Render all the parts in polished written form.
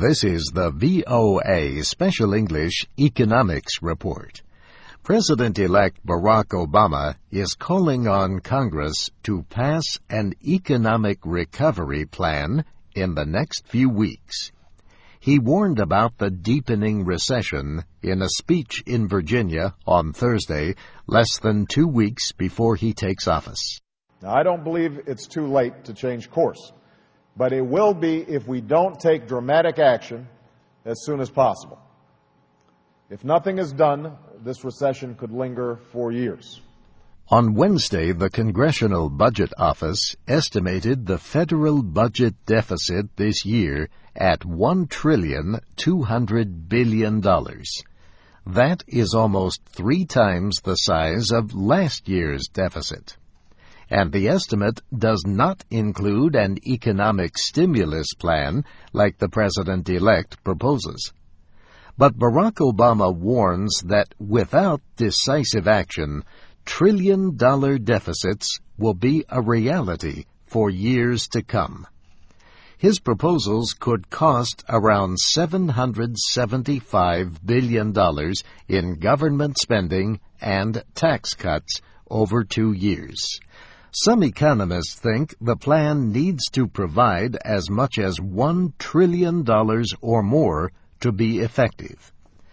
This is the VOA Special English Economics Report. President-elect Barack Obama is calling on Congress to pass an economic recovery plan in the next few weeks. He warned about the deepening recession in a speech in Virginia on Thursday, less than 2 weeks before he takes office. Now, I don't believe it's too late to change course, but it will be if we don't take dramatic action as soon as possible. If nothing is done, this recession could linger for years. On Wednesday, the Congressional Budget Office estimated the federal budget deficit this year at $1.2 trillion. That is almost 3 times the size of last year's deficit. And the estimate does not include an economic stimulus plan like the president-elect proposes. But Barack Obama warns that without decisive action, trillion-dollar deficits will be a reality for years to come. His proposals could cost around $775 billion in government spending and tax cuts over 2 years. Some economists think the plan needs to provide as much as $1 trillion or more to be effective.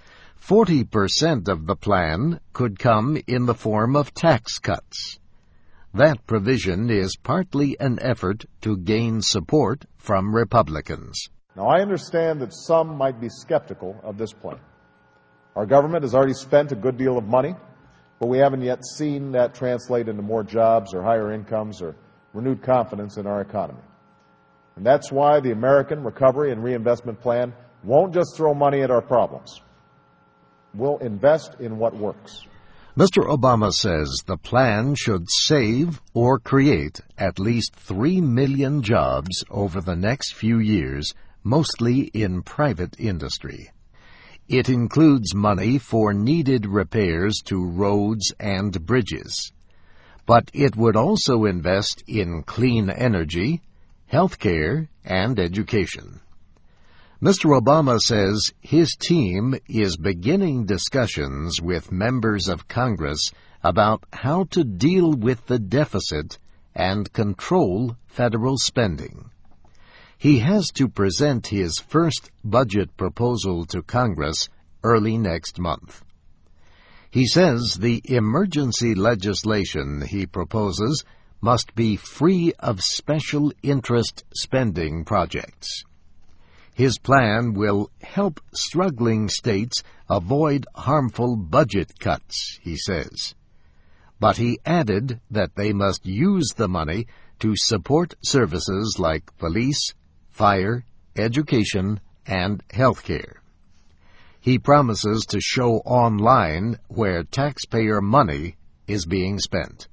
40% of the plan could come in the form of tax cuts. That provision is partly an effort to gain support from Republicans. Now, I understand that some might be skeptical of this plan. Our government has already spent a good deal of money, but we haven't yet seen that translate into more jobs or higher incomes or renewed confidence in our economy. And that's why the American Recovery and Reinvestment Plan won't just throw money at our problems. We'll invest in what works. Mr. Obama says the plan should save or create at least 3 million jobs over the next few years, mostly in private industry. It includes money for needed repairs to roads and bridges. But it would also invest in clean energy, health care, and education. Mr. Obama says his team is beginning discussions with members of Congress about how to deal with the deficit and control federal spending. He has to present his first budget proposal to Congress early next month. He says the emergency legislation he proposes must be free of special interest spending projects. His plan will help struggling states avoid harmful budget cuts, he says. But he added that they must use the money to support services like police, fire, education, and health care. He promises to show online where taxpayer money is being spent.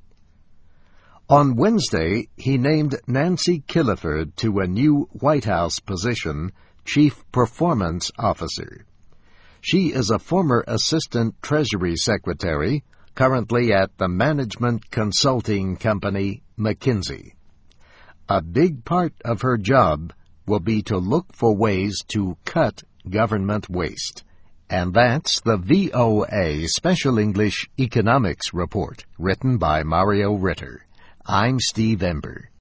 On Wednesday, he named Nancy Killiford to a new White House position, Chief Performance Officer. She is a former Assistant Treasury Secretary, currently at the management consulting company McKinsey. A big part of her job will be to look for ways to cut government waste. And that's the VOA Special English Economics Report, written by Mario Ritter. I'm Steve Ember.